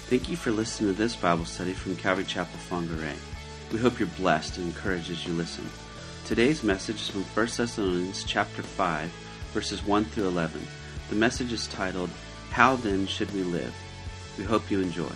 Thank you for listening to this Bible study from Calvary Chapel, Whangarei. We hope you're blessed and encouraged as you listen. Today's message is from 1 Thessalonians chapter 5, verses 1 through 11. The message is titled, How Then Should We Live? We hope you enjoy.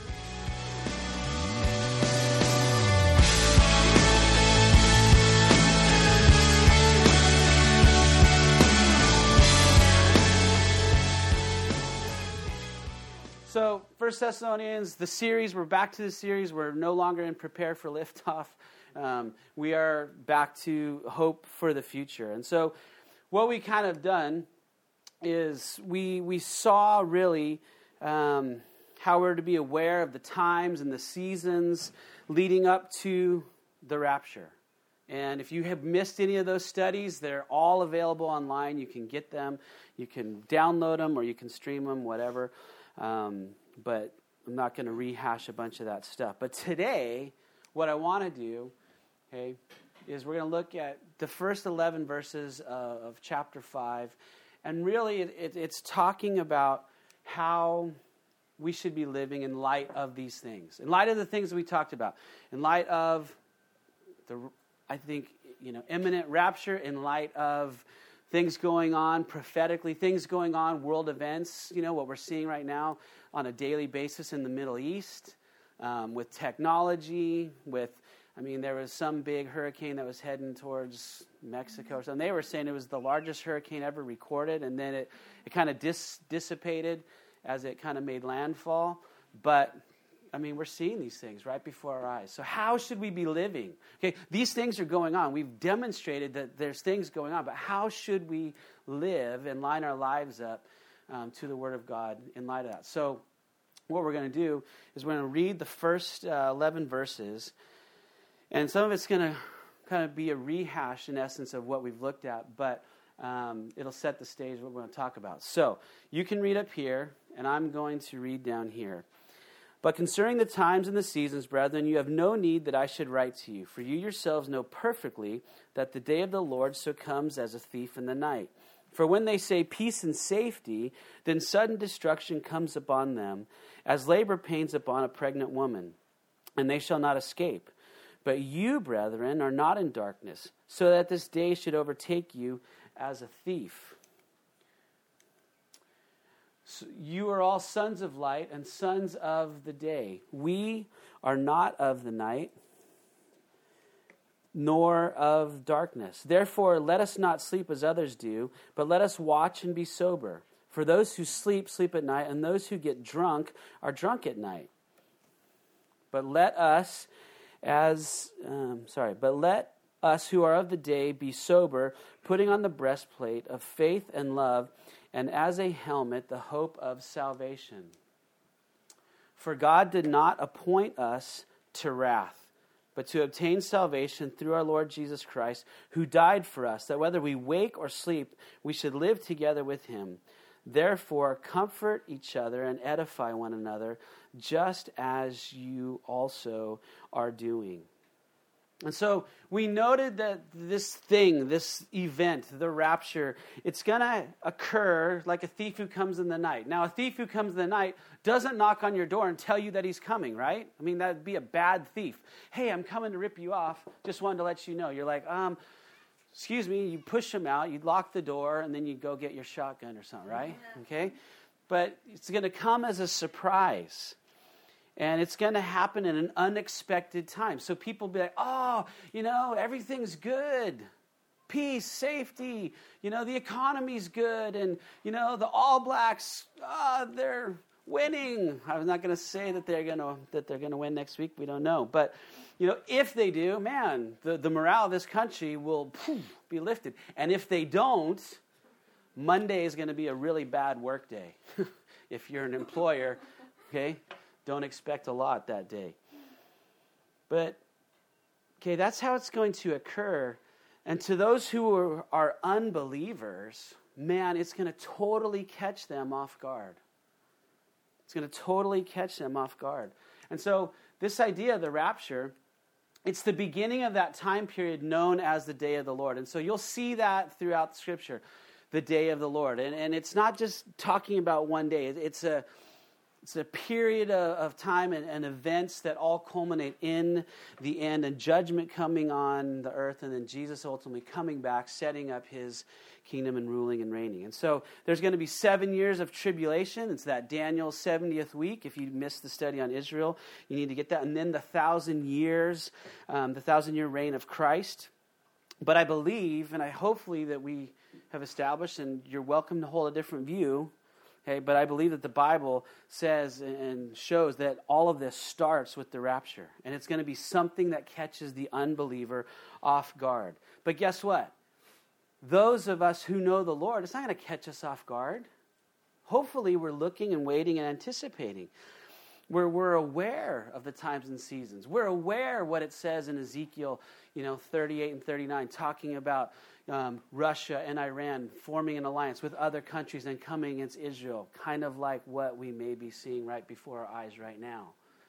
So, 1 Thessalonians, the series, we're back to the series. We're no longer in Prepare for Liftoff. We are back to Hope for the Future. And so, what we kind of done is we saw really how we're to be aware of the times and the seasons leading up to the rapture. And if you have missed any of those studies, they're all available online. You can get them, you can download them, or you can stream them, whatever. But I'm not going to rehash a bunch of that stuff. But today, what I want to do, okay, is we're going to look at the first 11 verses of chapter 5. And really, it's talking about how we should be living in light of these things. In light of the things that we talked about. In light of imminent rapture. In light of things going on prophetically, things going on, world events, what we're seeing right now on a daily basis in the Middle East, with technology, there was some big hurricane that was heading towards Mexico or something. They were saying it was the largest hurricane ever recorded, and then it kind of dissipated as it kind of made landfall. But we're seeing these things right before our eyes. So how should we be living? Okay, these things are going on. We've demonstrated that there's things going on, but how should we live and line our lives up to the Word of God in light of that? So what we're going to do is we're going to read the first 11 verses, and some of it's going to kind of be a rehash, in essence, of what we've looked at, but it'll set the stage what we're going to talk about. So you can read up here, and I'm going to read down here. But concerning the times and the seasons, brethren, you have no need that I should write to you, for you yourselves know perfectly that the day of the Lord so comes as a thief in the night. For when they say peace and safety, then sudden destruction comes upon them, as labor pains upon a pregnant woman, and they shall not escape. But you, brethren, are not in darkness, so that this day should overtake you as a thief. So you are all sons of light and sons of the day. We are not of the night, nor of darkness. Therefore, let us not sleep as others do, but let us watch and be sober. For those who sleep, sleep at night, and those who get drunk are drunk at night. But let us who are of the day be sober, putting on the breastplate of faith and love, and as a helmet, the hope of salvation. For God did not appoint us to wrath, but to obtain salvation through our Lord Jesus Christ, who died for us, that whether we wake or sleep, we should live together with him. Therefore, comfort each other and edify one another, just as you also are doing. And so we noted that this event, the rapture, it's going to occur like a thief who comes in the night. Now, a thief who comes in the night doesn't knock on your door and tell you that he's coming, right? That'd be a bad thief. Hey, I'm coming to rip you off. Just wanted to let you know. You're like, excuse me. You push him out. You lock the door, and then you go get your shotgun or something, right? Okay? But it's going to come as a surprise. And it's going to happen in an unexpected time. So people be like, everything's good. Peace, safety, the economy's good. And, the All Blacks, they're winning. I'm not going to say that they're going to win next week. We don't know. But, if they do, man, the morale of this country will be lifted. And if they don't, Monday is going to be a really bad work day. If you're an employer, okay? Don't expect a lot that day. But, that's how it's going to occur. And to those who are unbelievers, man, it's going to totally catch them off guard. It's going to totally catch them off guard. And so this idea of the rapture, it's the beginning of that time period known as the day of the Lord. And so you'll see that throughout Scripture, the day of the Lord. And it's not just talking about one day. It's It's a period of time and events that all culminate in the end, and judgment coming on the earth, and then Jesus ultimately coming back, setting up his kingdom and ruling and reigning. And so there's going to be 7 years of tribulation. It's that Daniel 70th week. If you missed the study on Israel, you need to get that. And then the 1,000 years, the 1,000-year reign of Christ. But I believe, and I hopefully that we have established, and you're welcome to hold a different view, okay, but I believe that the Bible says and shows that all of this starts with the rapture. And it's going to be something that catches the unbeliever off guard. But guess what? Those of us who know the Lord, it's not going to catch us off guard. Hopefully we're looking and waiting and anticipating. We're aware of the times and seasons. We're aware what it says in Ezekiel 38 and 39, talking about Russia and Iran forming an alliance with other countries and coming against Israel, kind of like what we may be seeing right before our eyes right now.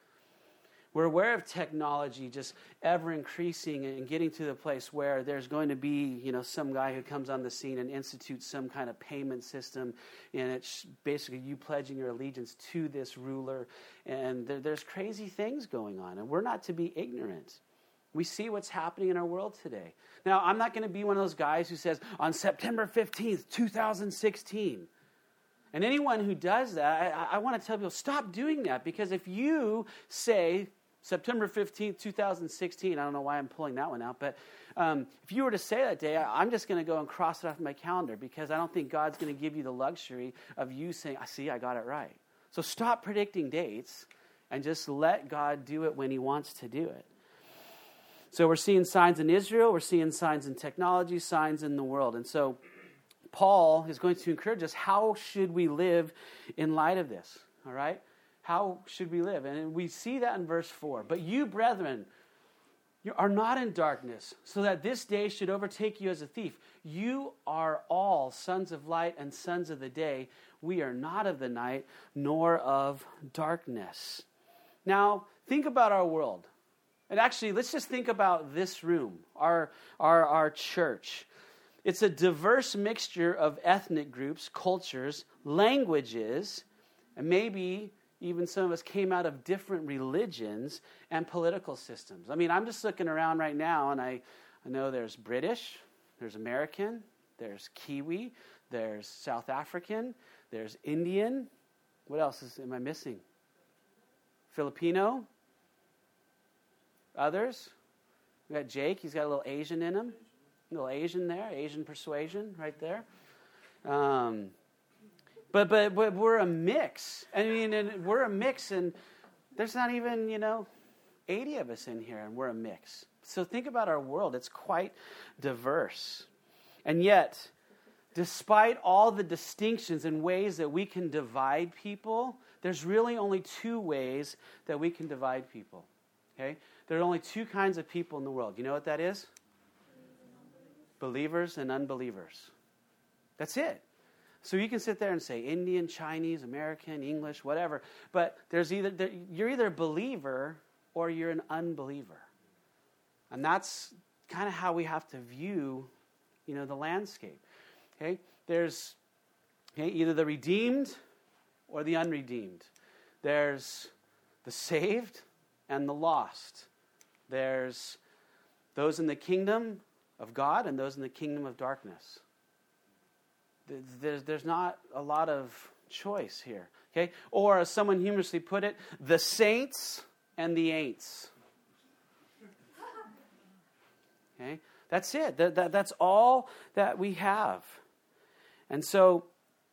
We're aware of technology just ever increasing and getting to the place where there's going to be, some guy who comes on the scene and institutes some kind of payment system, and it's basically you pledging your allegiance to this ruler. And there's crazy things going on, and we're not to be ignorant. We see what's happening in our world today. Now, I'm not going to be one of those guys who says, on September 15th, 2016. And anyone who does that, I want to tell people, stop doing that. Because if you say September 15th, 2016, I don't know why I'm pulling that one out, but if you were to say that day, I'm just going to go and cross it off my calendar, because I don't think God's going to give you the luxury of you saying, see, I got it right. So stop predicting dates and just let God do it when he wants to do it. So we're seeing signs in Israel, we're seeing signs in technology, signs in the world. And so Paul is going to encourage us, how should we live in light of this? All right? How should we live? And we see that in verse 4. But you, brethren, you are not in darkness, so that this day should overtake you as a thief. You are all sons of light and sons of the day. We are not of the night, nor of darkness. Now, think about our world. And actually, let's just think about this room, our church. It's a diverse mixture of ethnic groups, cultures, languages, and maybe even some of us came out of different religions and political systems. I mean, I'm just looking around right now, and I know there's British, there's American, there's Kiwi, there's South African, there's Indian. What else am I missing? Filipino. Others. We got Jake. He's got a little Asian in him. A little Asian there. Asian persuasion right there. But we're a mix. I mean, and we're a mix, and there's not even, 80 of us in here, and we're a mix. So think about our world. It's quite diverse. And yet, despite all the distinctions and ways that we can divide people, there's really only two ways that we can divide people. Okay? There are only two kinds of people in the world. You know what that is? Believers and unbelievers. That's it. So you can sit there and say Indian, Chinese, American, English, whatever. But you're either a believer or you're an unbeliever. And that's kind of how we have to view, the landscape. Okay? There's either the redeemed or the unredeemed. There's the saved and the lost. There's those in the kingdom of God and those in the kingdom of darkness. There's not a lot of choice here. Okay? Or as someone humorously put it, the saints and the ain'ts. Okay? That's it. That's all that we have. And so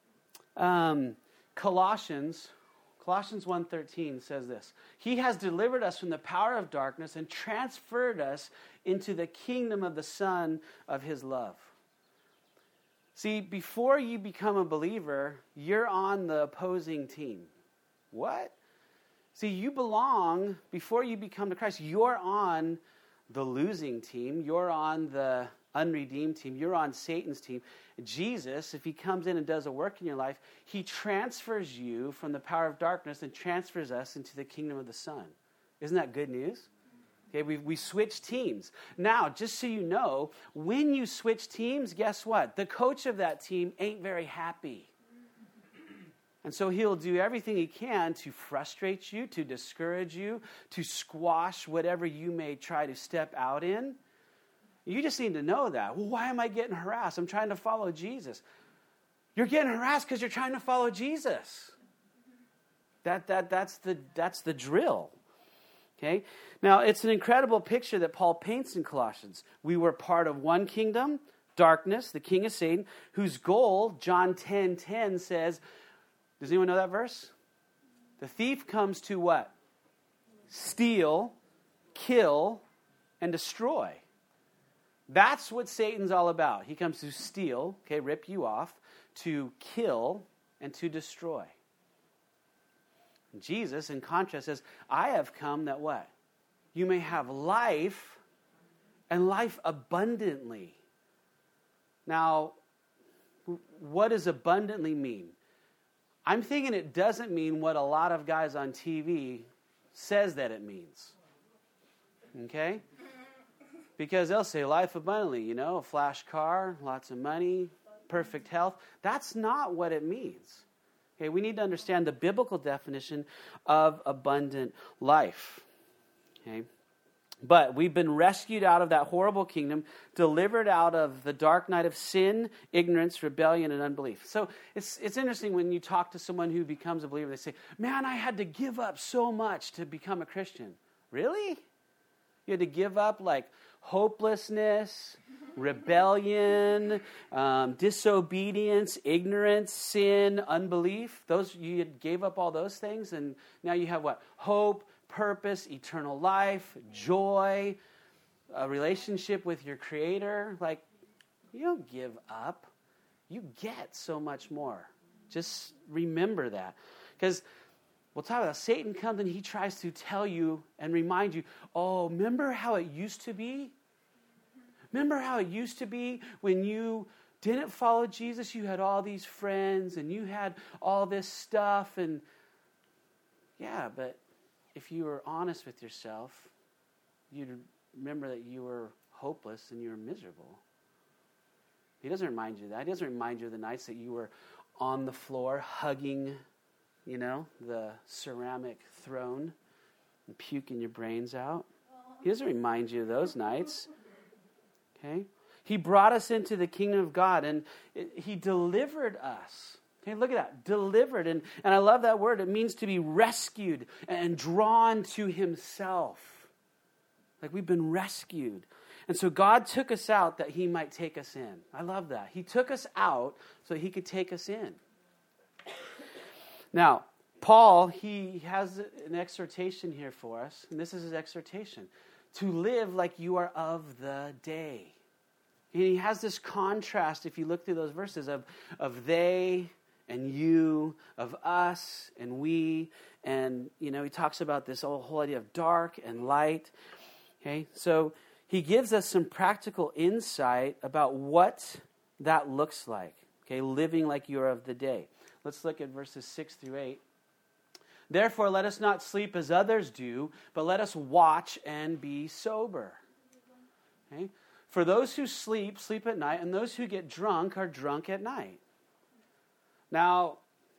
Colossians 1:13 says this: He has delivered us from the power of darkness and transferred us into the kingdom of the Son of his love. See, before you become a believer, you're on the opposing team. What? See, you belong, before you become to Christ, you're on the losing team. You're on the unredeemed team. You're on Satan's team. Jesus, if he comes in and does a work in your life, he transfers you from the power of darkness and transfers us into the kingdom of the Son. Isn't that good news? Okay, we switch teams. Now, just so you know, when you switch teams, guess what? The coach of that team ain't very happy. And so he'll do everything he can to frustrate you, to discourage you, to squash whatever you may try to step out in. You just need to know that. Well, why am I getting harassed? I'm trying to follow Jesus. You're getting harassed because you're trying to follow Jesus. That's the drill. Okay? Now, it's an incredible picture that Paul paints in Colossians. We were part of one kingdom, darkness, the king of Satan, whose goal, John 10:10 says, does anyone know that verse? The thief comes to what? Steal, kill, and destroy. That's what Satan's all about. He comes to steal, okay, rip you off, to kill, and to destroy. Jesus, in contrast, says, I have come that what? You may have life, and life abundantly. Now, what does abundantly mean? I'm thinking it doesn't mean what a lot of guys on TV says that it means. Okay? Because they'll say life abundantly, a flash car, lots of money, perfect health. That's not what it means. Okay, we need to understand the biblical definition of abundant life. Okay? But we've been rescued out of that horrible kingdom, delivered out of the dark night of sin, ignorance, rebellion, and unbelief. So it's interesting when you talk to someone who becomes a believer, they say, man, I had to give up so much to become a Christian. Really? You had to give up like hopelessness, rebellion, disobedience, ignorance, sin, unbelief. You gave up all those things, and now you have what? Hope, purpose, eternal life, joy, a relationship with your Creator. Like, you don't give up. You get so much more. Just remember that. Because we'll talk about Satan comes and he tries to tell you and remind you, oh, remember how it used to be? Remember how it used to be when you didn't follow Jesus? You had all these friends and you had all this stuff. And yeah, but if you were honest with yourself, you'd remember that you were hopeless and you were miserable. He doesn't remind you of that. He doesn't remind you of the nights that you were on the floor hugging, the ceramic throne and puking your brains out. He doesn't remind you of those nights. Okay? He brought us into the kingdom of God, and he delivered us. Okay, look at that. Delivered. And I love that word. It means to be rescued and drawn to himself. Like we've been rescued. And so God took us out that he might take us in. I love that. He took us out so he could take us in. Now, Paul, he has an exhortation here for us. And this is his exhortation. To live like you are of the day. And he has this contrast, if you look through those verses, of they and you, of us and we, and, he talks about this whole idea of dark and light. Okay, so he gives us some practical insight about what that looks like. Okay, living like you are of the day. Let's look at verses 6 through 8. Therefore, let us not sleep as others do, but let us watch and be sober. Okay? For those who sleep, sleep at night, and those who get drunk are drunk at night. Now,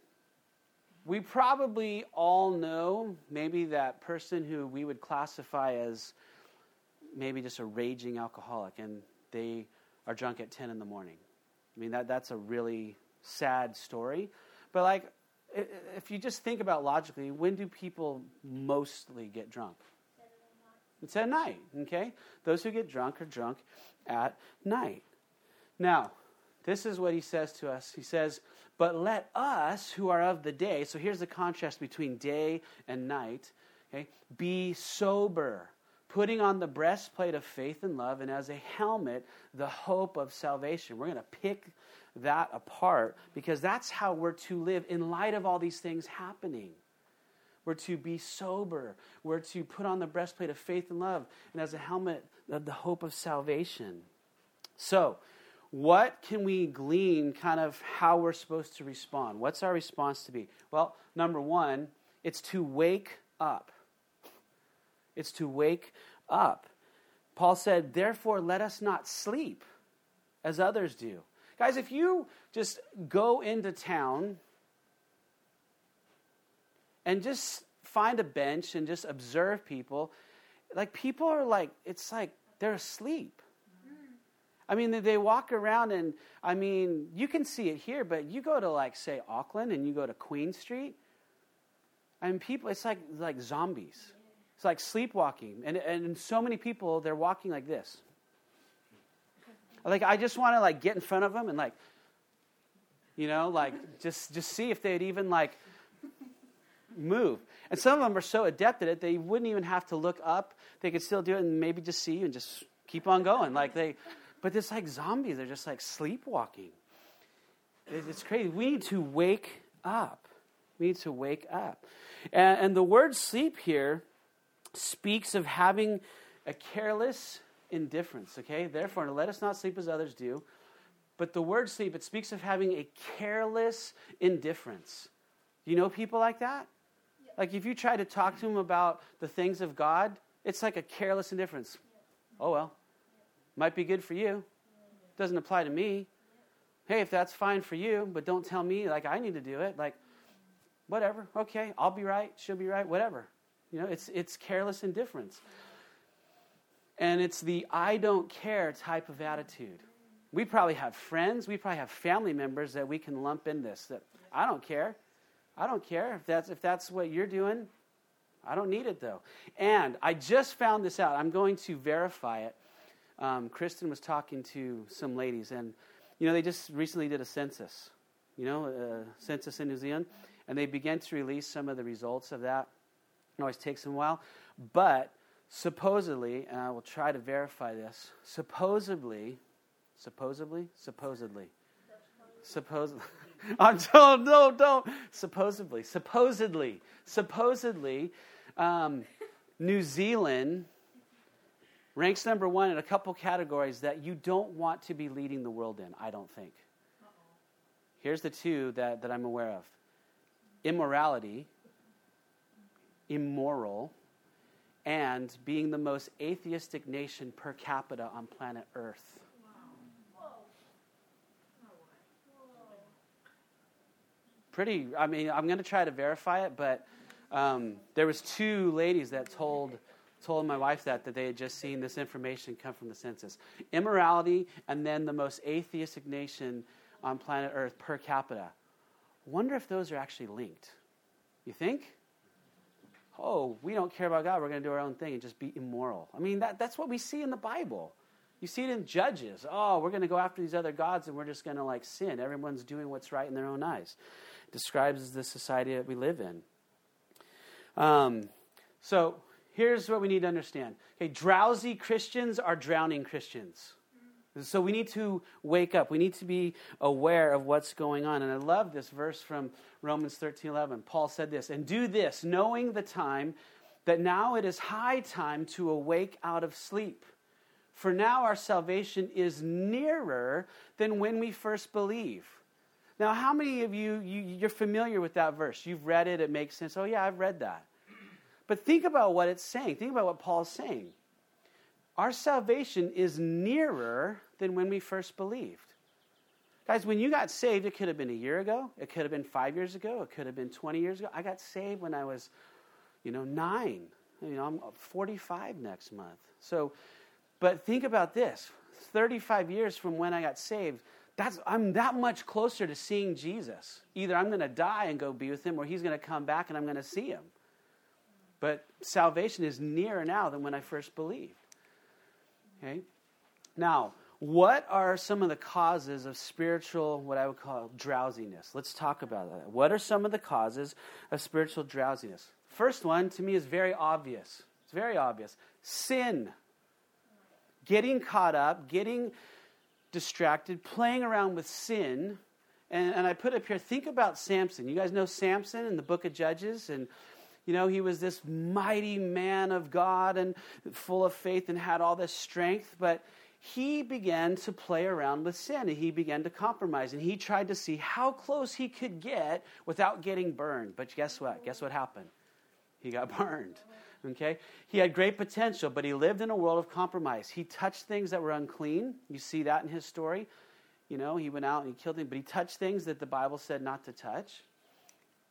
we probably all know maybe that person who we would classify as maybe just a raging alcoholic, and they are drunk at 10 in the morning. I mean, that's a really sad story. But like, if you just think about logically, when do people mostly get drunk? It's at night, okay? Those who get drunk are drunk at night. Now, this is what he says to us. He says, but let us who are of the day, so here's the contrast between day and night, okay? Be sober, putting on the breastplate of faith and love, and as a helmet, the hope of salvation. We're going to pick that apart because that's how we're to live in light of all these things happening. We're to be sober. We're to put on the breastplate of faith and love, and as a helmet, the hope of salvation. So, what can we glean kind of how we're supposed to respond? What's our response to be? Well, number one, it's to wake up. It's to wake up. Paul said, therefore, let us not sleep as others do. Guys, if you just go into town and just find a bench and just observe people. Like, people are like, it's like they're asleep. I mean, they walk around and, I mean, you can see it here, but you go to, like, say, Auckland and you go to Queen Street, and people, it's like zombies. It's like sleepwalking. And so many people, they're walking like this. Like, I just want to, like, get in front of them and, like, you know, like, just see if they'd even, like, move. And some of them are so adept at it, they wouldn't even have to look up. They could still do it and maybe just see you and just keep on going. But it's like zombies. They're just like sleepwalking. It's crazy. We need to wake up. We need to wake up. And the word sleep here speaks of having a careless indifference, okay? Therefore, let us not sleep as others do. But the word sleep, it speaks of having a careless indifference. You know people like that? Yep. Like, if you try to talk to them about the things of God, it's like a careless indifference. Oh, well. Might be good for you. Doesn't apply to me. Hey, if that's fine for you, but don't tell me, like, I need to do it. Like, whatever. Okay, I'll be right. She'll be right. Whatever. You know, it's careless indifference. And it's the I don't care type of attitude. We probably have friends. We probably have family members that we can lump in this. That I don't care. I don't care if that's what you're doing. I don't need it, though. And I just found this out. I'm going to verify it. Kristen was talking to some ladies, and, you know, they just recently did a census, census in New Zealand, and they began to release some of the results of that. It always takes them a while, but supposedly, and I will try to verify this, supposedly, I'm told, no, don't, supposedly, New Zealand ranks number one in a couple categories that you don't want to be leading the world in, I don't think. Here's the two that I'm aware of. Immorality, immoral, and being the most atheistic nation per capita on planet Earth. Pretty, I mean, I'm going to try to verify it, but there was two ladies that told my wife that they had just seen this information come from the census. Immorality, and then the most atheistic nation on planet Earth per capita. Wonder if those are actually linked. You think? Oh, we don't care about God. We're going to do our own thing and just be immoral. I mean, that's what we see in the Bible. You see it in Judges. Oh, we're going to go after these other gods and we're just going to, like, sin. Everyone's doing what's right in their own eyes. It describes the society that we live in. So here's what we need to understand. Okay, drowsy Christians are drowning Christians. So we need to wake up. We need to be aware of what's going on. And I love this verse from Romans 13:11. Paul said this, "And do this, knowing the time, that now it is high time to awake out of sleep. For now our salvation is nearer than when we first believe." Now, how many of you're familiar with that verse? You've read it. It makes sense. Oh, yeah, I've read that. But think about what it's saying. Think about what Paul's saying. Our salvation is nearer than when we first believed. Guys, when you got saved, it could have been a year ago. It could have been 5 years ago. It could have been 20 years ago. I got saved when I was, 9. I'm 45 next month. So, but think about this. 35 years from when I got saved, I'm that much closer to seeing Jesus. Either I'm going to die and go be with him, or he's going to come back and I'm going to see him. But salvation is nearer now than when I first believed. Okay? Now, what are some of the causes of spiritual, what I would call drowsiness? Let's talk about that. What are some of the causes of spiritual drowsiness? First one, to me, is very obvious. It's very obvious. Sin. Getting caught up, getting distracted, playing around with sin. And I put up here, think about Samson. You guys know Samson in the book of Judges? And he was this mighty man of God and full of faith and had all this strength, but he began to play around with sin, and he began to compromise, and he tried to see how close he could get without getting burned. But guess what? Guess what happened? He got burned. Okay? He had great potential, but he lived in a world of compromise. He touched things that were unclean. You see that in his story. He went out and he killed him, but he touched things that the Bible said not to touch. But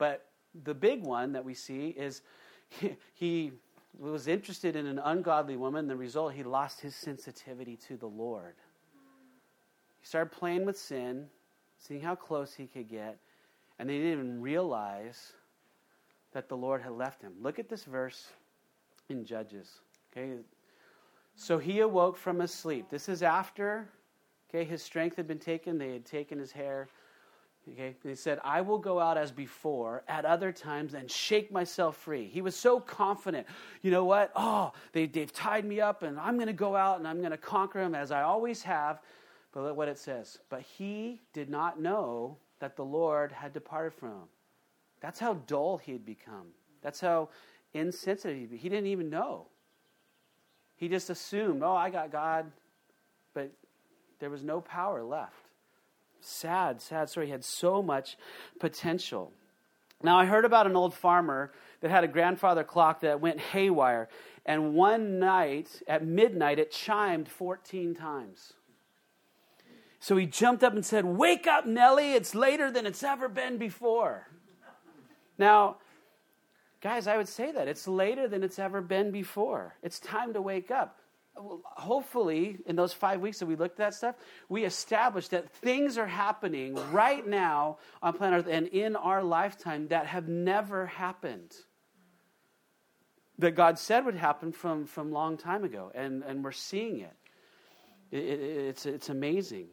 the big one that we see is he was interested in an ungodly woman. The result, he lost his sensitivity to the Lord. He started playing with sin, seeing how close he could get, and he didn't even realize that the Lord had left him. Look at this verse in Judges. Okay, so he awoke from his sleep. This is after, his strength had been taken. They had taken his hair. Okay, and he said, I will go out as before at other times and shake myself free. He was so confident. You know what? Oh, they've tied me up, and I'm going to go out and I'm going to conquer them as I always have. But look what it says. But he did not know that the Lord had departed from him. That's how dull he had become. That's how insensitive he didn't even know. He just assumed, I got God, but there was no power left. Sad story. He had so much potential. Now, I heard about an old farmer that had a grandfather clock that went haywire, and one night, at midnight, it chimed 14 times. So he jumped up and said, "Wake up, Nellie, it's later than it's ever been before." Now, guys, I would say that. It's later than it's ever been before. It's time to wake up. Hopefully, in those 5 weeks that we looked at that stuff, we established that things are happening right now on planet Earth and in our lifetime that have never happened. That God said would happen from long time ago, and we're seeing it. It's amazing.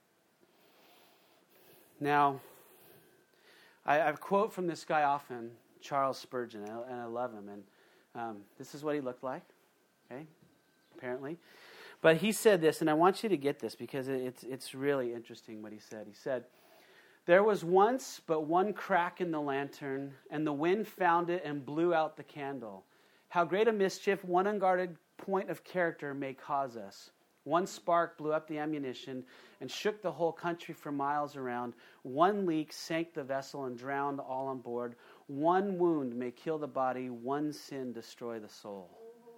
Now, I quote from this guy often, Charles Spurgeon, and I love him. And this is what he looked like, apparently. But he said this, and I want you to get this because it's really interesting what he said. He said, "There was once but one crack in the lantern, and the wind found it and blew out the candle. How great a mischief one unguarded point of character may cause us. One spark blew up the ammunition and shook the whole country for miles around. One leak sank the vessel and drowned all on board. One wound may kill the body. One sin destroy the soul."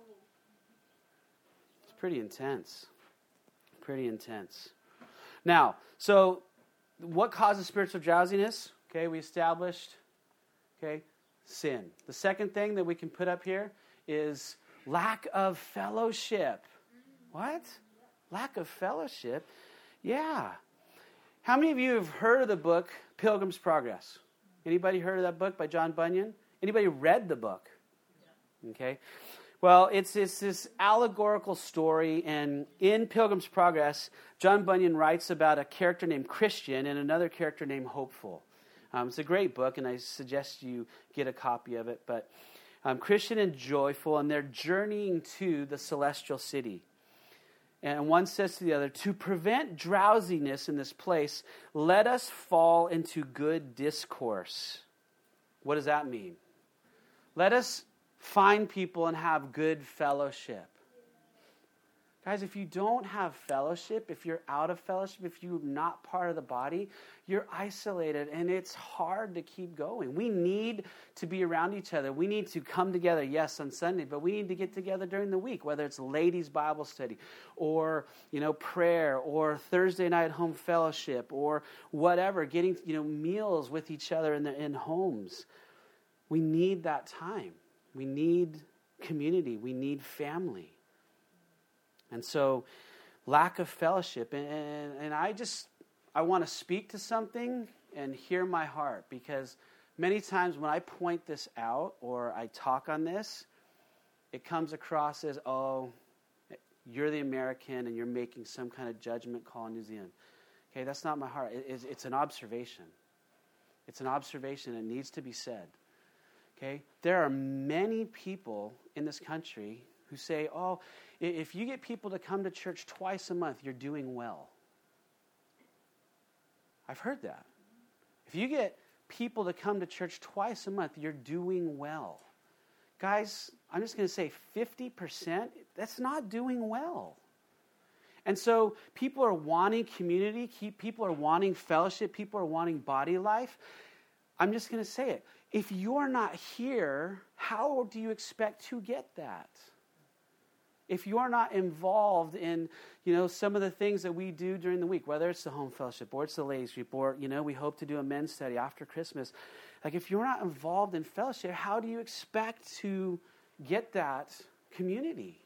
It's pretty intense. Pretty intense. Now, so what causes spiritual drowsiness? We established, sin. The second thing that we can put up here is lack of fellowship. What? Lack of fellowship? Yeah. How many of you have heard of the book Pilgrim's Progress? Anybody heard of that book by John Bunyan? Anybody read the book? Okay. Well, it's this allegorical story, and in Pilgrim's Progress, John Bunyan writes about a character named Christian and another character named Hopeful. It's a great book, and I suggest you get a copy of it. But Christian and Joyful, and they're journeying to the celestial city. And one says to the other, "To prevent drowsiness in this place, let us fall into good discourse." What does that mean? Let us find people and have good fellowship. Guys, if you don't have fellowship, if you're out of fellowship, if you're not part of the body, you're isolated, and it's hard to keep going. We need to be around each other. We need to come together, yes, on Sunday, but we need to get together during the week, whether it's ladies' Bible study or, prayer or Thursday night home fellowship or whatever, getting, meals with each other in homes. We need that time. We need community. We need family. And so, lack of fellowship. And I want to speak to something and hear my heart, because many times when I point this out or I talk on this, it comes across as, you're the American and you're making some kind of judgment call on New Zealand. That's not my heart. It's an observation. It's an observation that needs to be said. There are many people in this country who say, if you get people to come to church twice a month, you're doing well. I've heard that. If you get people to come to church twice a month, you're doing well. Guys, I'm just going to say 50%, that's not doing well. And so people are wanting community, people are wanting fellowship, people are wanting body life. I'm just going to say it. If you're not here, how do you expect to get that? If you're not involved in, some of the things that we do during the week, whether it's the home fellowship or it's the ladies group or, we hope to do a men's study after Christmas, Like, if you're not involved in fellowship, how do you expect to get that community?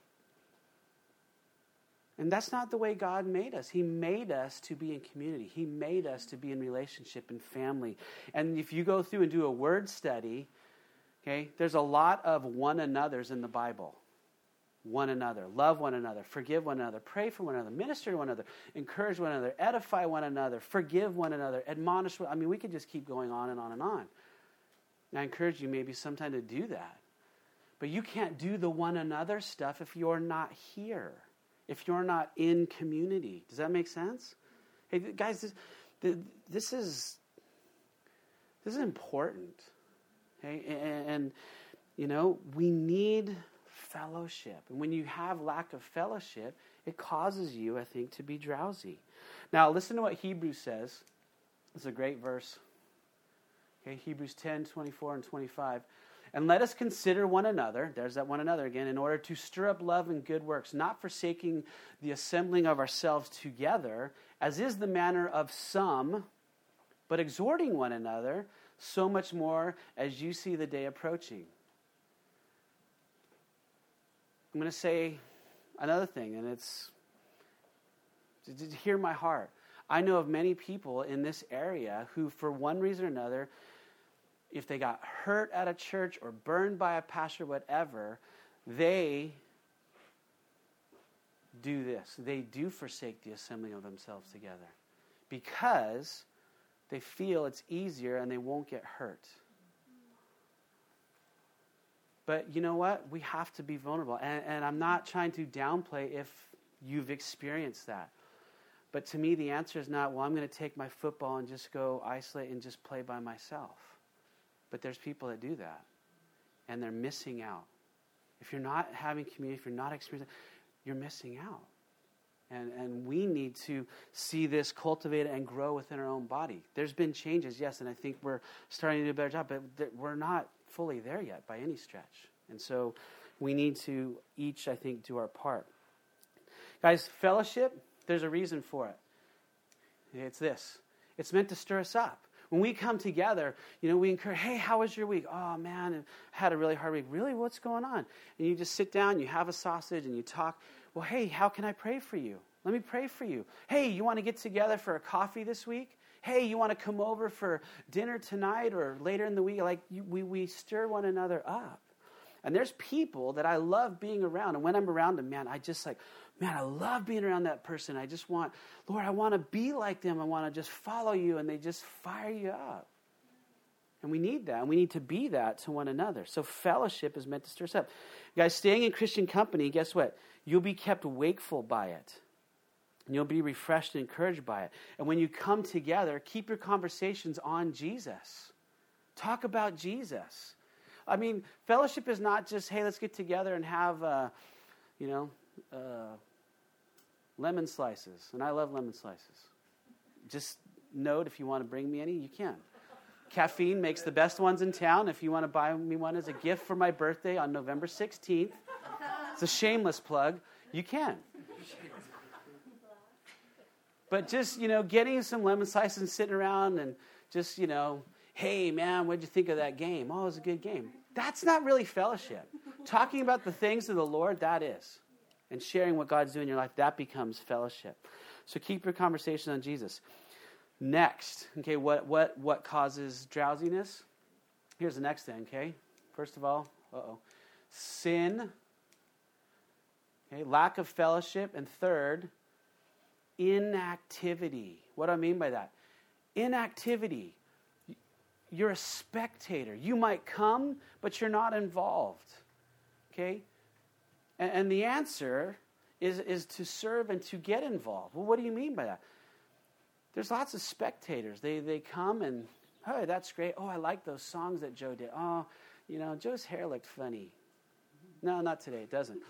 And that's not the way God made us. He made us to be in community. He made us to be in relationship and family. And if you go through and do a word study, okay, there's a lot of one another's in the Bible. One another. Love one another. Forgive one another. Pray for one another. Minister to one another. Encourage one another. Edify one another. Forgive one another. Admonish one. I mean, we could just keep going on and on and on. And I encourage you maybe sometime to do that. But you can't do the one another stuff if you're not here. If you're not in community. Does that make sense? Hey, guys, this is important. Okay? And, you know, we need fellowship. And when you have lack of fellowship, it causes you, I think, to be drowsy. Now, listen to what Hebrews says. It's a great verse. Okay, Hebrews 10, 24 and 25. And let us consider one another, there's that one another again, in order to stir up love and good works, not forsaking the assembling of ourselves together, as is the manner of some, but exhorting one another, so much more as you see the day approaching. I'm going to say another thing, and it's to hear my heart. I know of many people in this area who, for one reason or another, if they got hurt at a church or burned by a pastor, whatever, they do this. They do forsake the assembling of themselves together because they feel it's easier and they won't get hurt. But you know what? We have to be vulnerable. And I'm not trying to downplay if you've experienced that. But to me, the answer is not, well, I'm going to take my football and just go isolate and just play by myself. But there's people that do that, and they're missing out. If you're not having community, if you're not experiencing, you're missing out. And we need to see this cultivated and grow within our own body. There's been changes, yes, and I think we're starting to do a better job, but we're not fully there yet by any stretch. And so we need to each, I think, do our part. Guys, fellowship, there's a reason for it. It's this. It's meant to stir us up. When we come together, you know, we encourage, hey, how was your week? Oh, man, I had a really hard week. Really? What's going on? And you just sit down, you have a sausage, and you talk. Well, hey, how can I pray for you? Let me pray for you. Hey, you want to get together for a coffee this week? Hey, you want to come over for dinner tonight or later in the week? Like, we stir one another up. And there's people that I love being around. And when I'm around them, man, I love being around that person. I just want, Lord, I want to be like them. I want to just follow you. And they just fire you up. And we need that. And we need to be that to one another. So fellowship is meant to stir us up. Guys, staying in Christian company, guess what? You'll be kept wakeful by it. And you'll be refreshed and encouraged by it. And when you come together, keep your conversations on Jesus. Talk about Jesus. I mean, fellowship is not just, hey, let's get together and have, lemon slices. And I love lemon slices. Just note, if you want to bring me any, you can. Caffeine makes the best ones in town. If you want to buy me one as a gift for my birthday on November 16th, it's a shameless plug, you can. But just, getting some lemon slices and sitting around and just, hey, man, what'd you think of that game? Oh, it was a good game. That's not really fellowship. Talking about the things of the Lord, that is. And sharing what God's doing in your life, that becomes fellowship. So keep your conversation on Jesus. Next, okay, what causes drowsiness? Here's the next thing, okay? First of all, sin, okay, lack of fellowship, and third, inactivity. What do I mean by that? Inactivity. You're a spectator. You might come, but you're not involved. Okay? And the answer is to serve and to get involved. Well, what do you mean by that? There's lots of spectators. They come and, hey, that's great. Oh, I like those songs that Joe did. Oh, Joe's hair looked funny. No, not today. It doesn't.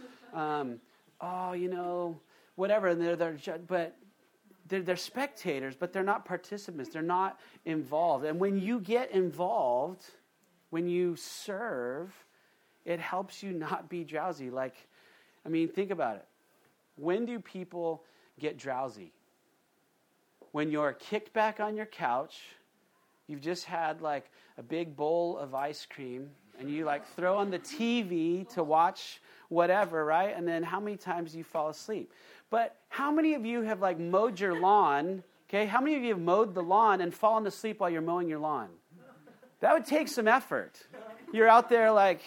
Whatever. And they're spectators, but they're not participants. They're not involved. And when you get involved, when you serve, it helps you not be drowsy. Think about it. When do people get drowsy? When you're kicked back on your couch, you've just had like a big bowl of ice cream, and you like throw on the TV to watch whatever, right? And then how many times do you fall asleep? But how many of you have like mowed your lawn, okay? How many of you have mowed the lawn and fallen asleep while you're mowing your lawn? That would take some effort. You're out there like,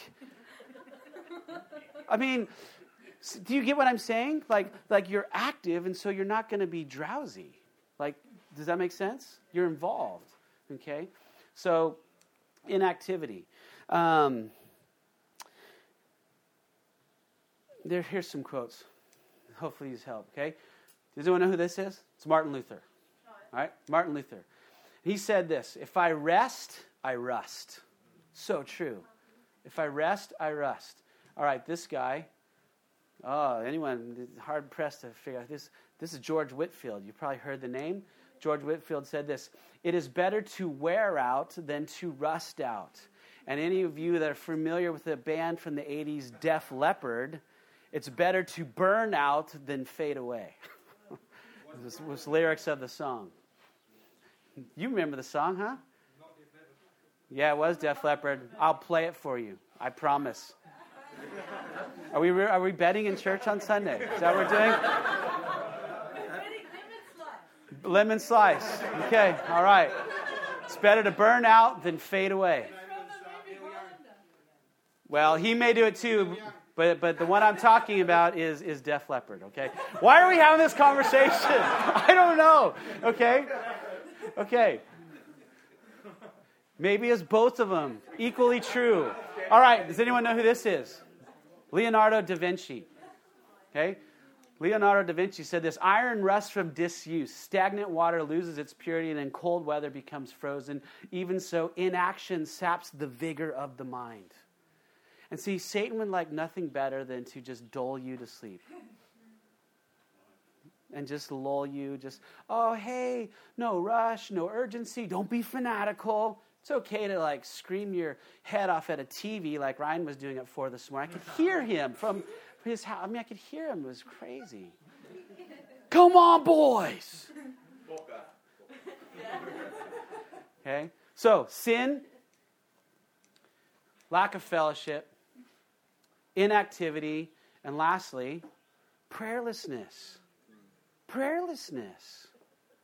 I mean, do you get what I'm saying? Like you're active, and so you're not going to be drowsy. Like, does that make sense? You're involved, okay? So, inactivity. Here's some quotes. Hopefully these help, okay? Does anyone know who this is? It's Martin Luther. All right, Martin Luther. He said this, if I rest, I rust. So true. If I rest, I rust. All right, this guy, anyone hard-pressed to figure out this. This is George Whitefield. You probably heard the name. George Whitefield said this, it is better to wear out than to rust out. And any of you that are familiar with the band from the 80s, Def Leppard, it's better to burn out than fade away. This was lyrics of the song. You remember the song, huh? Yeah, it was Def Leppard. I'll play it for you. I promise. Are we betting in church on Sunday? Is that what we're doing? Lemon slice. Okay, all right. It's better to burn out than fade away. Well, he may do it too, but the one I'm talking about is Def Leppard, okay? Why are we having this conversation? I don't know, okay. Maybe it's both of them, equally true. All right, does anyone know who this is? Leonardo da Vinci, okay? Leonardo da Vinci said this, iron rusts from disuse, stagnant water loses its purity, and then cold weather becomes frozen. Even so, inaction saps the vigor of the mind. And see, Satan would like nothing better than to just dull you to sleep. And just lull you, hey, no rush, no urgency, don't be fanatical. It's okay to like scream your head off at a TV like Ryan was doing at 4 this morning. I could hear him from his house. I mean, I could hear him. It was crazy. Come on, boys. Okay? So, sin, lack of fellowship, inactivity, and lastly, prayerlessness. Prayerlessness.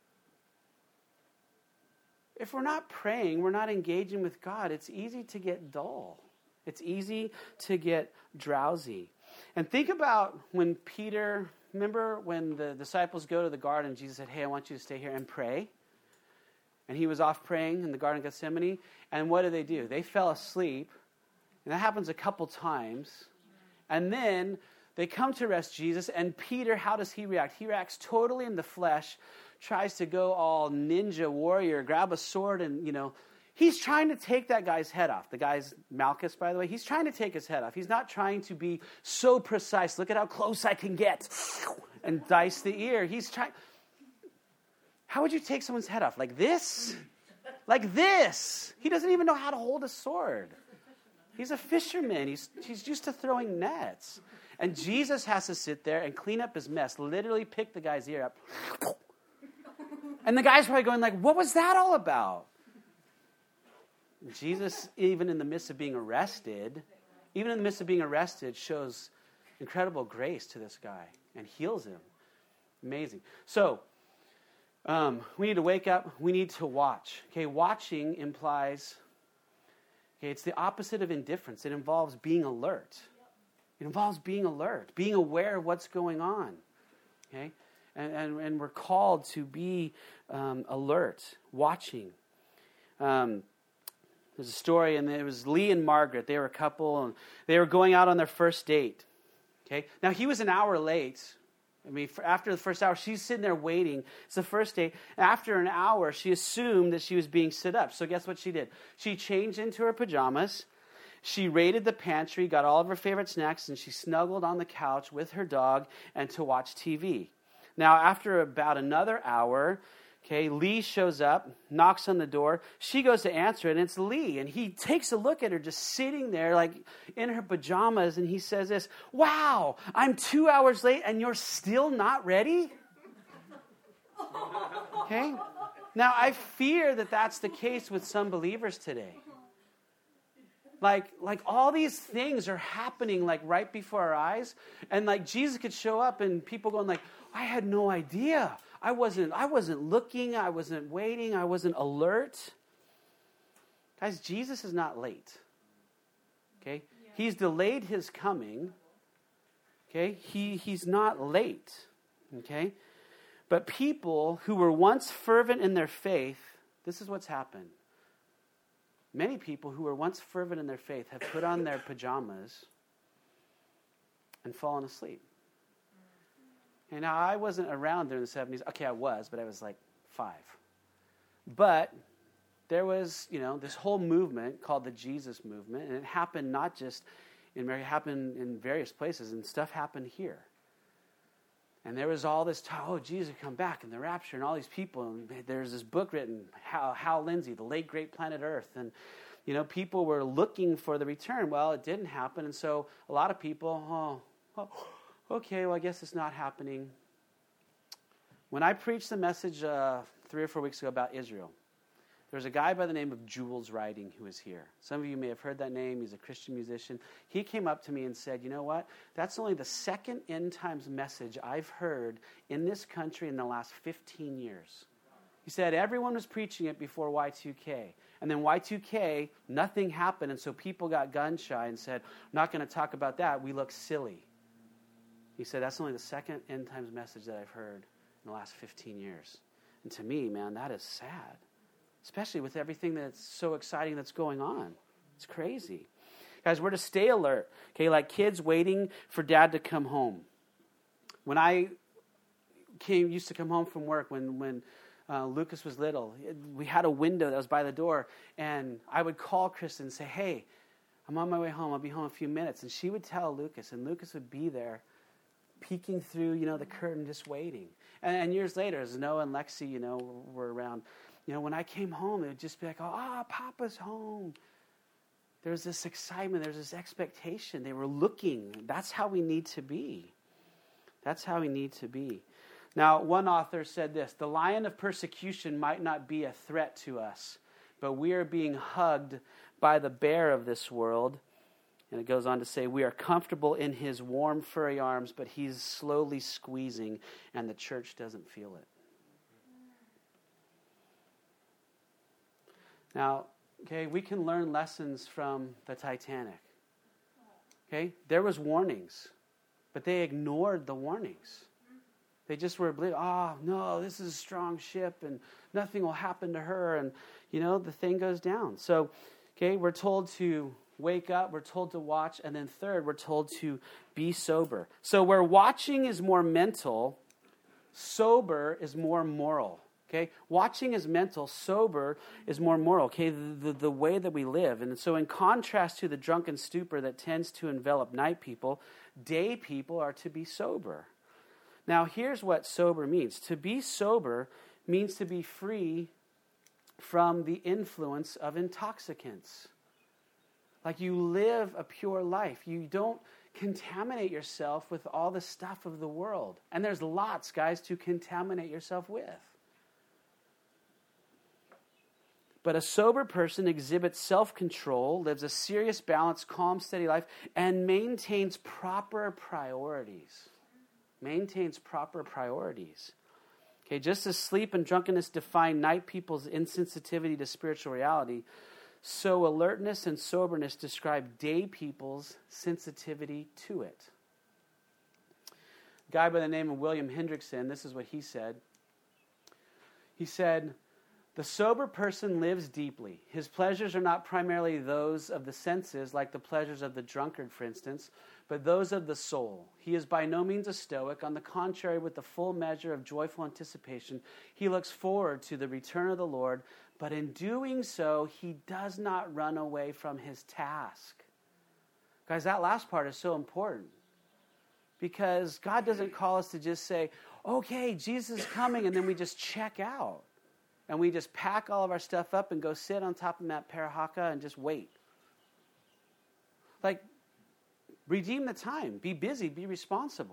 If we're not praying, we're not engaging with God, it's easy to get dull. It's easy to get drowsy. And think about when Peter, remember when the disciples go to the garden, Jesus said, hey, I want you to stay here and pray. And he was off praying in the Garden of Gethsemane. And what do? They fell asleep. And that happens a couple times. And then they come to arrest Jesus. And Peter, how does he react? He reacts totally in the flesh, tries to go all ninja warrior, grab a sword and, he's trying to take that guy's head off. The guy's Malchus, by the way. He's trying to take his head off. He's not trying to be so precise. Look at how close I can get and dice the ear. He's trying. How would you take someone's head off? Like this? Like this. He doesn't even know how to hold a sword. He's a fisherman. He's used to throwing nets. And Jesus has to sit there and clean up his mess, literally pick the guy's ear up. And the guy's probably going like, what was that all about? Jesus, even in the midst of being arrested, shows incredible grace to this guy and heals him. Amazing. So, we need to wake up. We need to watch. Okay, watching implies, it's the opposite of indifference. It involves being alert. It involves being alert, being aware of what's going on. Okay, and we're called to be alert, watching. There's a story, and it was Lee and Margaret. They were a couple, and they were going out on their first date. Okay, now he was an hour late. After the first hour, she's sitting there waiting. It's the first date. After an hour, she assumed that she was being stood up. So guess what she did? She changed into her pajamas. She raided the pantry, got all of her favorite snacks, and she snuggled on the couch with her dog and to watch TV. Now, after about another hour, Lee shows up, knocks on the door. She goes to answer it, and it's Lee. And he takes a look at her just sitting there like in her pajamas, and he says this, wow, I'm 2 hours late, and you're still not ready? Okay? Now, I fear that that's the case with some believers today. Like all these things are happening like right before our eyes, and like Jesus could show up and people going like, I had no idea. I wasn't looking, I wasn't waiting, I wasn't alert. Guys, Jesus is not late. Okay? Yeah. He's delayed his coming. Okay? He's not late. Okay? But people who were once fervent in their faith, this is what's happened. Many people who were once fervent in their faith have put on their pajamas and fallen asleep. And now, I wasn't around during the 70s. Okay, I was, but I was like 5. But there was, this whole movement called the Jesus movement, and it happened not just in America, it happened in various places, and stuff happened here. And there was all this talk, Jesus would come back, and the rapture, and all these people. And there's this book written, Hal Lindsey, The Late Great Planet Earth. And, people were looking for the return. Well, it didn't happen. And so a lot of people, okay, well, I guess it's not happening. When I preached the message 3 or 4 weeks ago about Israel, there's a guy by the name of Jules Riding who is here. Some of you may have heard that name. He's a Christian musician. He came up to me and said, you know what? That's only the second end times message I've heard in this country in the last 15 years. He said everyone was preaching it before Y2K. And then Y2K, nothing happened. And so people got gun shy and said, I'm not going to talk about that. We look silly. He said that's only the second end times message that I've heard in the last 15 years. And to me, man, that is sad. Especially with everything that's so exciting that's going on. It's crazy. Guys, we're to stay alert. Okay, like kids waiting for dad to come home. When I used to come home from work, when Lucas was little, we had a window that was by the door, and I would call Kristen and say, hey, I'm on my way home. I'll be home in a few minutes. And she would tell Lucas, and Lucas would be there peeking through, the curtain, just waiting. And years later, as Noah and Lexi, were around, when I came home, it would just be like, Papa's home. There's this excitement. There's this expectation. They were looking. That's how we need to be. That's how we need to be. Now, one author said this, the lion of persecution might not be a threat to us, but we are being hugged by the bear of this world. And it goes on to say, we are comfortable in his warm, furry arms, but he's slowly squeezing, and the church doesn't feel it. Now, okay, we can learn lessons from the Titanic. Okay, there was warnings, but they ignored the warnings. They just were believing, no, this is a strong ship, and nothing will happen to her, and, the thing goes down. So, okay, we're told to wake up, we're told to watch, and then third, we're told to be sober. So where watching is more mental, sober is more moral. Okay, watching is mental, sober is more moral. Okay, the way that we live. And so in contrast to the drunken stupor that tends to envelop night people, day people are to be sober. Now here's what sober means. To be sober means to be free from the influence of intoxicants. Like you live a pure life. You don't contaminate yourself with all the stuff of the world. And there's lots, guys, to contaminate yourself with. But a sober person exhibits self-control, lives a serious, balanced, calm, steady life, and maintains proper priorities. Maintains proper priorities. Okay, just as sleep and drunkenness define night people's insensitivity to spiritual reality, so alertness and soberness describe day people's sensitivity to it. A guy by the name of William Hendrickson, this is what he said. He said, the sober person lives deeply. His pleasures are not primarily those of the senses, like the pleasures of the drunkard, for instance, but those of the soul. He is by no means a stoic. On the contrary, with the full measure of joyful anticipation, he looks forward to the return of the Lord, but in doing so, he does not run away from his task. Guys, that last part is so important, because God doesn't call us to just say, okay, Jesus is coming, and then we just check out. And we just pack all of our stuff up and go sit on top of Mount Parahaka and just wait. Like, redeem the time. Be busy. Be responsible.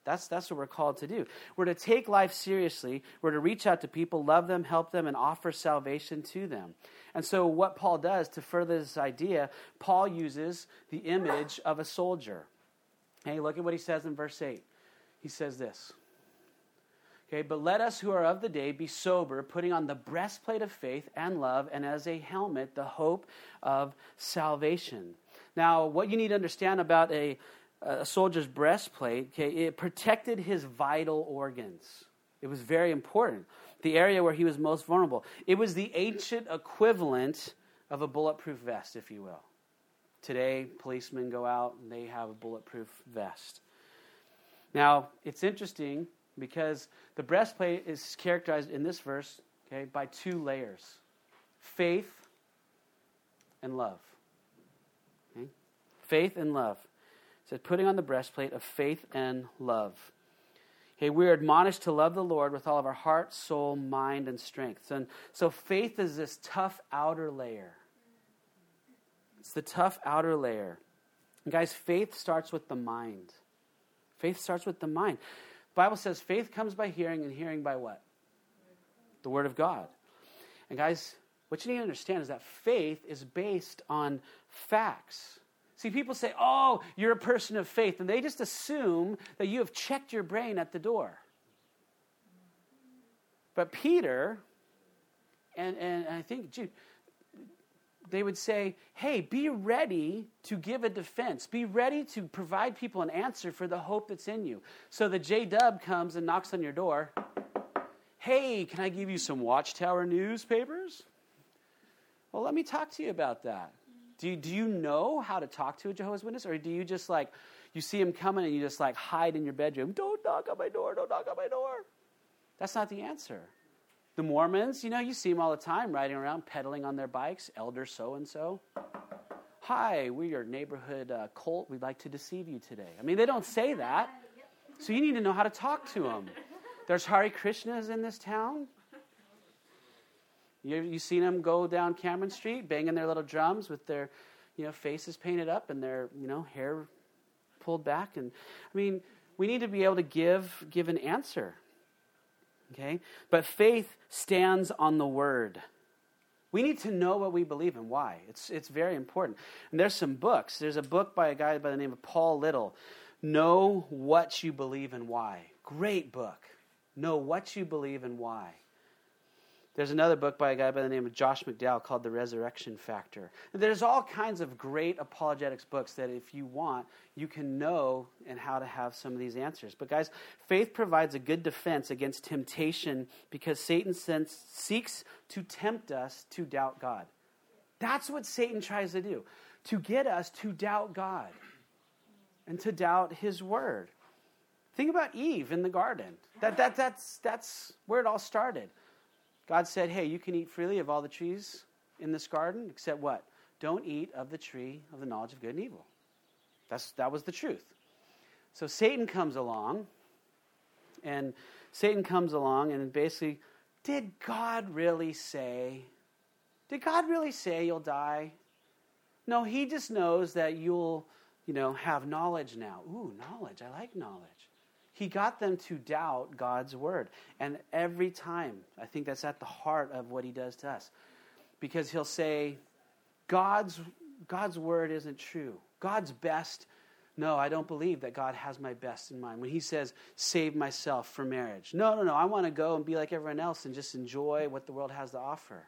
That's what we're called to do. We're to take life seriously. We're to reach out to people, love them, help them, and offer salvation to them. And so what Paul does to further this idea, Paul uses the image of a soldier. Hey, look at what he says in verse 8. He says this. Okay, but let us who are of the day be sober, putting on the breastplate of faith and love, and as a helmet, the hope of salvation. Now, what you need to understand about a soldier's breastplate, okay, it protected his vital organs. It was very important. The area where he was most vulnerable. It was the ancient equivalent of a bulletproof vest, if you will. Today, policemen go out and they have a bulletproof vest. Now, it's interesting because the breastplate is characterized in this verse, okay, by two layers. Faith and love. Okay? Faith and love. It says, putting on the breastplate of faith and love. Okay, we're admonished to love the Lord with all of our heart, soul, mind, and strength. And so faith is this tough outer layer. It's the tough outer layer. And guys, faith starts with the mind. Faith starts with the mind. The Bible says faith comes by hearing, and hearing by what? The Word of God. And guys, what you need to understand is that faith is based on facts. See, people say, oh, you're a person of faith, and they just assume that you have checked your brain at the door. But Peter, and I think Jude, they would say, hey, be ready to give a defense. Be ready to provide people an answer for the hope that's in you. So the J-Dub comes and knocks on your door. Hey, can I give you some Watchtower newspapers? Well, let me talk to you about that. Do you know how to talk to a Jehovah's Witness? Or do you just you see him coming and you just hide in your bedroom? Don't knock on my door, don't knock on my door. That's not the answer. The Mormons, you see them all the time riding around, pedaling on their bikes, elder so-and-so. Hi, we're your neighborhood cult. We'd like to deceive you today. I mean, they don't say that. So you need to know how to talk to them. There's Hare Krishnas in this town. You seen them go down Cameron Street, banging their little drums with their, faces painted up and their, hair pulled back. And I mean, we need to be able to give an answer. Okay? But faith stands on the Word. We need to know what we believe and why. It's very important. And there's some books. There's a book by a guy by the name of Paul Little. Know What You Believe and Why. Great book. Know what you believe and why. There's another book by a guy by the name of Josh McDowell called The Resurrection Factor. And there's all kinds of great apologetics books that if you want, you can know and how to have some of these answers. But guys, faith provides a good defense against temptation because Satan seeks to tempt us to doubt God. That's what Satan tries to do, to get us to doubt God and to doubt His Word. Think about Eve in the garden. That's where it all started. God said, hey, you can eat freely of all the trees in this garden, except what? Don't eat of the tree of the knowledge of good and evil. That was the truth. So Satan comes along, and basically, did God really say you'll die? No, he just knows that you'll, have knowledge now. Ooh, knowledge. I like knowledge. He got them to doubt God's word. And every time, I think that's at the heart of what he does to us. Because he'll say, God's word isn't true. God's best, no, I don't believe that God has my best in mind. When he says, save myself for marriage. No, I want to go and be like everyone else and just enjoy what the world has to offer.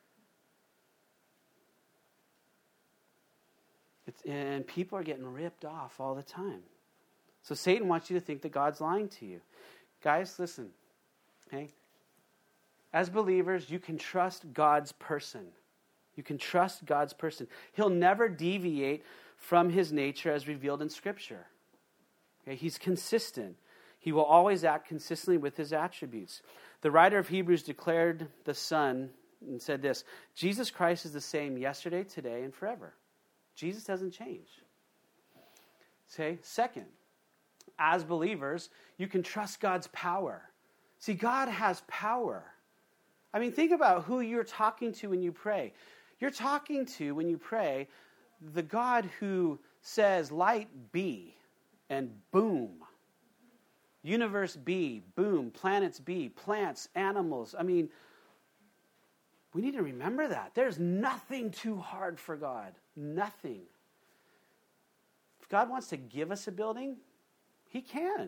And people are getting ripped off all the time. So Satan wants you to think that God's lying to you. Guys, listen. Okay? As believers, you can trust God's person. You can trust God's person. He'll never deviate from his nature as revealed in Scripture. Okay? He's consistent. He will always act consistently with his attributes. The writer of Hebrews declared the Son and said this, Jesus Christ is the same yesterday, today, and forever. Jesus doesn't change. Okay? Second, as believers, you can trust God's power. See, God has power. I mean, think about who you're talking to when you pray. You're talking to, when you pray, the God who says, light be, and boom. Universe B, boom, planets B, plants, animals. I mean, we need to remember that. There's nothing too hard for God. Nothing. If God wants to give us a building, he can.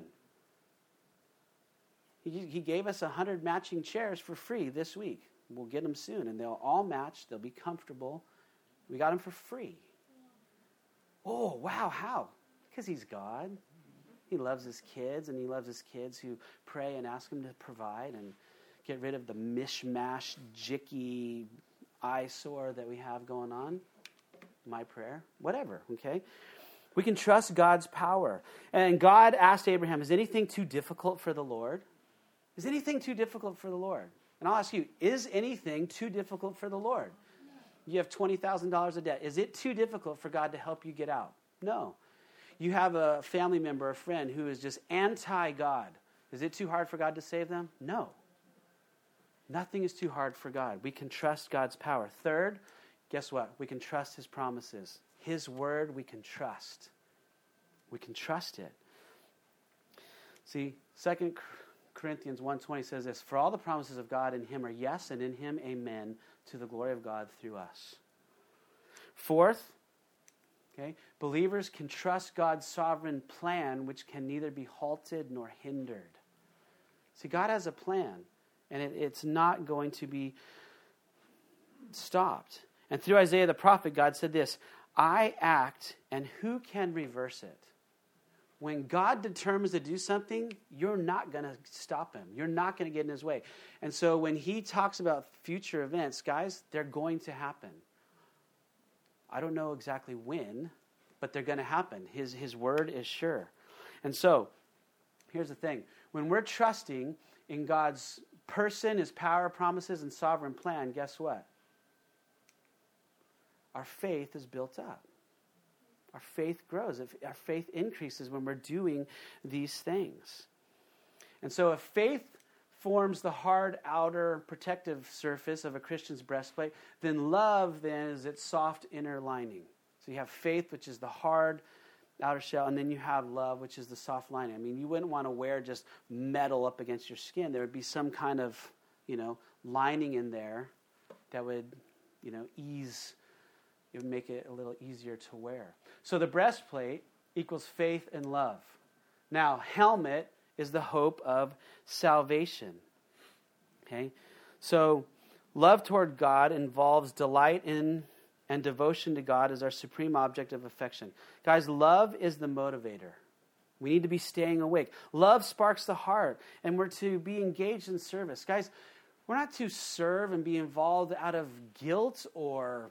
He gave us 100 matching chairs for free this week. We'll get them soon, and they'll all match. They'll be comfortable. We got them for free. Oh, wow, how? Because he's God. He loves his kids, and he loves his kids who pray and ask him to provide and get rid of the mishmash, jicky eyesore that we have going on. My prayer. Whatever, okay? We can trust God's power. And God asked Abraham, is anything too difficult for the Lord? Is anything too difficult for the Lord? And I'll ask you, is anything too difficult for the Lord? You have $20,000 of debt. Is it too difficult for God to help you get out? No. You have a family member, a friend who is just anti-God. Is it too hard for God to save them? No. Nothing is too hard for God. We can trust God's power. Third, guess what? We can trust his promises. His word we can trust. We can trust it. See, 2 Corinthians 1:20 says this, for all the promises of God in him are yes, and in him amen, to the glory of God through us. Fourth, okay, believers can trust God's sovereign plan, which can neither be halted nor hindered. See, God has a plan, and it's not going to be stopped. And through Isaiah the prophet, God said this, I act, and who can reverse it? When God determines to do something, you're not going to stop him. You're not going to get in his way. And so when he talks about future events, guys, they're going to happen. I don't know exactly when, but they're going to happen. His word is sure. And so, here's the thing. When we're trusting in God's person, his power, promises, and sovereign plan, guess what? Our faith is built up. Our faith grows. Our faith increases when we're doing these things. And so if faith forms the hard outer protective surface of a Christian's breastplate, then love then is its soft inner lining. So you have faith, which is the hard outer shell, and then you have love, which is the soft lining. I mean, you wouldn't want to wear just metal up against your skin. There would be some kind of, lining in there that would, ease. It would make it a little easier to wear. So the breastplate equals faith and love. Now, helmet is the hope of salvation. Okay? So love toward God involves delight in and devotion to God as our supreme object of affection. Guys, love is the motivator. We need to be staying awake. Love sparks the heart, and we're to be engaged in service. Guys, we're not to serve and be involved out of guilt or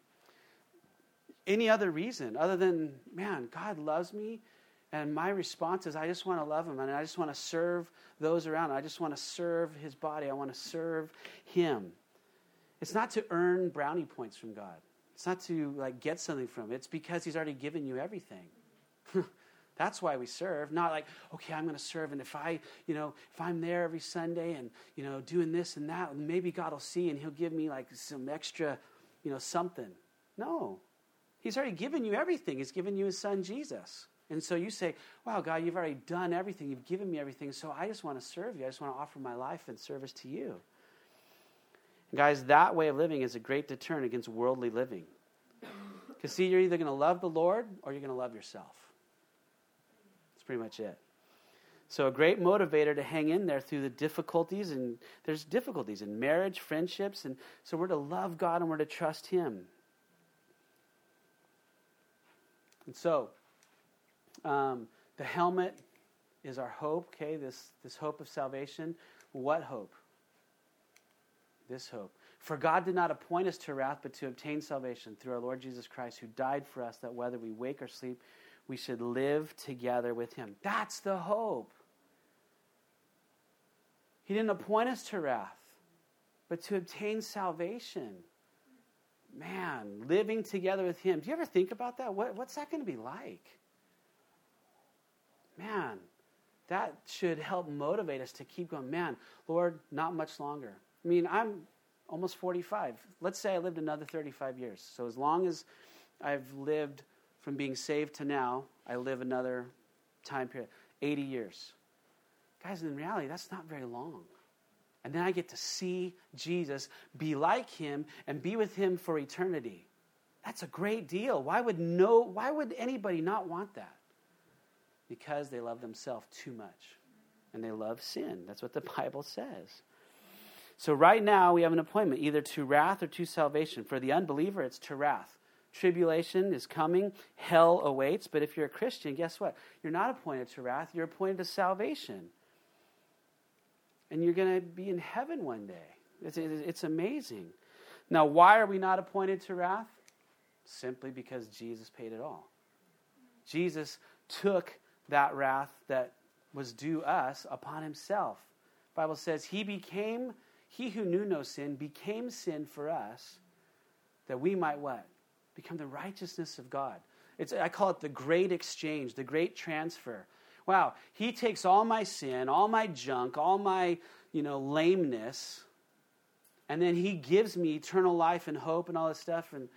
any other reason other than, man, God loves me, and my response is I just want to love him, and I just want to serve those around. I just want to serve his body. I want to serve him. It's not to earn brownie points from God. It's not to get something from him. It's because he's already given you everything. That's why we serve. Not like, okay, I'm going to serve, and if I'm there every Sunday and, doing this and that, maybe God will see and he'll give me some extra, something. No. He's already given you everything. He's given you his son, Jesus. And so you say, wow, God, you've already done everything. You've given me everything. So I just want to serve you. I just want to offer my life in service to you. And guys, that way of living is a great deterrent against worldly living. Because see, you're either going to love the Lord or you're going to love yourself. That's pretty much it. So a great motivator to hang in there through the difficulties. And there's difficulties in marriage, friendships. And so we're to love God and we're to trust him. And so, the helmet is our hope, okay, this hope of salvation. What hope? This hope. For God did not appoint us to wrath, but to obtain salvation through our Lord Jesus Christ, who died for us, that whether we wake or sleep, we should live together with him. That's the hope. He didn't appoint us to wrath, but to obtain salvation. Man, living together with him. Do you ever think about that? What's that going to be like? Man, that should help motivate us to keep going. Man, Lord, not much longer. I mean, I'm almost 45. Let's say I lived another 35 years. So as long as I've lived from being saved to now, I live another time period. 80 years. Guys, in reality, that's not very long. And then I get to see Jesus, be like him, and be with him for eternity. That's a great deal. Why would anybody not want that? Because they love themselves too much. And they love sin. That's what the Bible says. So right now we have an appointment, either to wrath or to salvation. For the unbeliever, it's to wrath. Tribulation is coming. Hell awaits. But if you're a Christian, guess what? You're not appointed to wrath. You're appointed to salvation. And you're going to be in heaven one day. It's amazing. Now, why are we not appointed to wrath? Simply because Jesus paid it all. Jesus took that wrath that was due us upon himself. The Bible says he who knew no sin became sin for us, that we might what? Become the righteousness of God. I call it the great exchange, the great transfer. Wow, he takes all my sin, all my junk, all my, lameness, and then he gives me eternal life and hope and all this stuff. And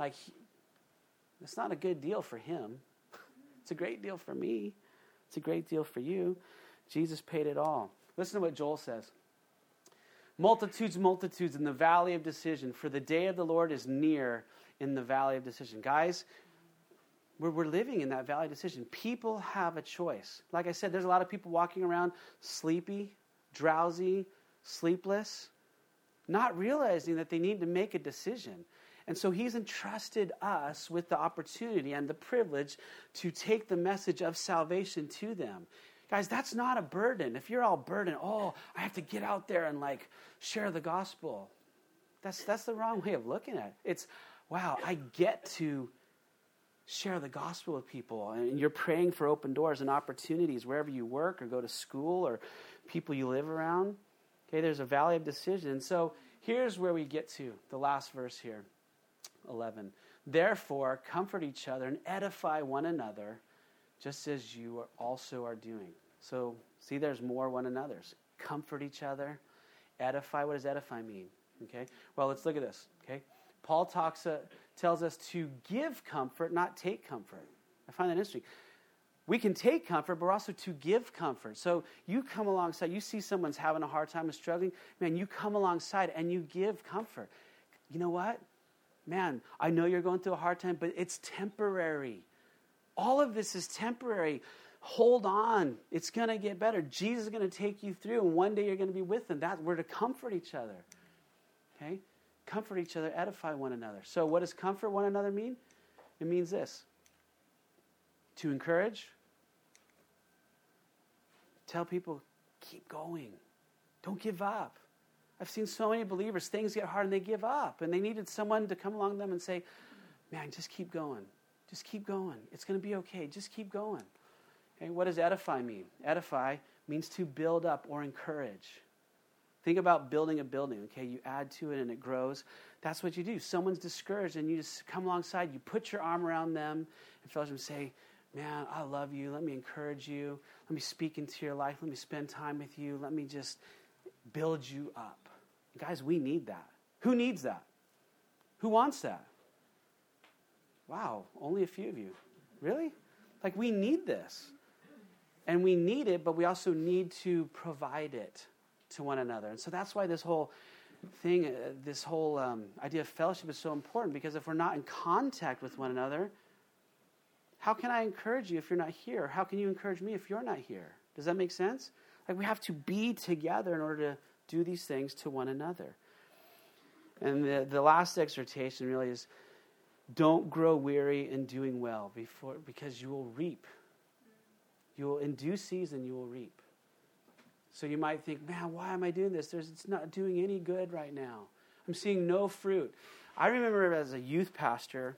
it's not a good deal for him. It's a great deal for me. It's a great deal for you. Jesus paid it all. Listen to what Joel says. Multitudes in the valley of decision, for the day of the Lord is near in the valley of decision. Guys, we're living in that valley of decision. People have a choice. Like I said, there's a lot of people walking around sleepy, drowsy, sleepless, not realizing that they need to make a decision. And so he's entrusted us with the opportunity and the privilege to take the message of salvation to them. Guys, that's not a burden. If you're all burdened, I have to get out there and share the gospel. That's the wrong way of looking at it. It's, wow, I get to share the gospel with people. And you're praying for open doors and opportunities wherever you work or go to school or people you live around. Okay, there's a valley of decision. So here's where we get to the last verse here, 11. Therefore, comfort each other and edify one another, just as you also are doing. So, see, there's more one another's. Comfort each other, edify. What does edify mean? Okay, well, let's look at this. Okay, Paul tells us to give comfort, not take comfort. I find that interesting. We can take comfort, but also to give comfort. So you come alongside, you see someone's having a hard time and struggling, man, you come alongside and you give comfort. You know what? Man, I know you're going through a hard time, but it's temporary. All of this is temporary. Hold on. It's going to get better. Jesus is going to take you through, and one day you're going to be with him. We're to comfort each other. Okay? Comfort each other, edify one another. So what does comfort one another mean? It means this. To encourage. Tell people, keep going. Don't give up. I've seen so many believers, things get hard and they give up. And they needed someone to come along them and say, man, just keep going. Just keep going. It's going to be okay. Just keep going. Okay, what does edify mean? Edify means to build up or encourage. Think about building a building, okay? You add to it and it grows. That's what you do. Someone's discouraged and you just come alongside. You put your arm around them and fellowship and say, man, I love you. Let me encourage you. Let me speak into your life. Let me spend time with you. Let me just build you up. Guys, we need that. Who needs that? Who wants that? Wow, only a few of you. Really? We need this. And we need it, but we also need to provide it to one another. And so that's why this whole thing, this whole idea of fellowship is so important, because if we're not in contact with one another, how can I encourage you if you're not here? How can you encourage me if you're not here? Does that make sense? We have to be together in order to do these things to one another. And the last exhortation really is, don't grow weary in doing well, because you will reap. In due season, you will reap. So you might think, man, why am I doing this? It's not doing any good right now. I'm seeing no fruit. I remember as a youth pastor,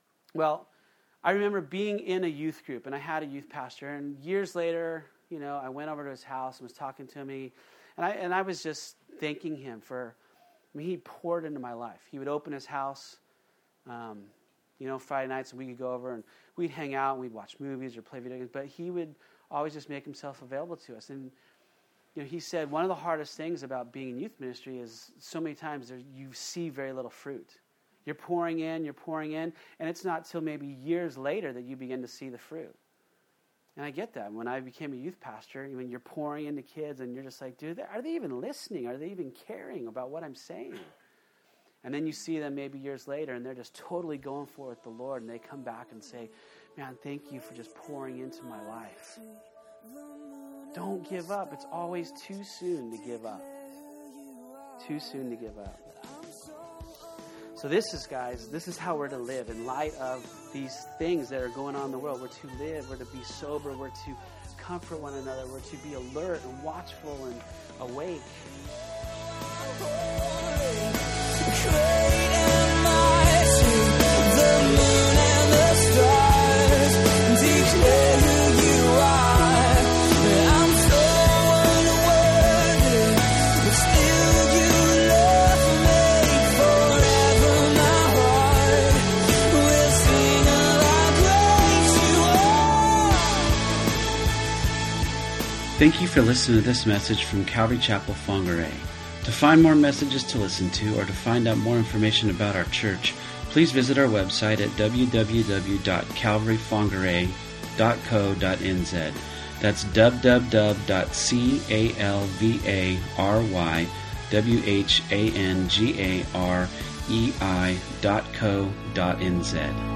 I remember being in a youth group, and I had a youth pastor, and years later, I went over to his house and was talking to him, and I was just thanking him he poured into my life. He would open his house, Friday nights, and we could go over and we'd hang out and we'd watch movies or play video games, but he would always just make himself available to us. And he said one of the hardest things about being in youth ministry is so many times you see very little fruit. You're pouring in, and it's not till maybe years later that you begin to see the fruit. And I get that. When I became a youth pastor, when you're pouring into kids and you're just like, dude, are they even listening? Are they even caring about what I'm saying? And then you see them maybe years later and they're just totally going for it with the Lord, and they come back and say, man, thank you for just pouring into my life. Don't give up. It's always too soon to give up. Too soon to give up. So this is how we're to live in light of these things that are going on in the world. We're to live, we're to be sober, we're to comfort one another, we're to be alert and watchful and awake. Great and mighty, the moon and the stars declare who you are. I'm so unworthy, but still you love me forever. My heart will sing of how great you are. Thank you for listening to this message from Calvary Chapel, Whangarei. To find more messages to listen to or to find out more information about our church, please visit our website at www.calvaryWhangarei.co.nz. That's www.calvaryWhangarei.co.nz.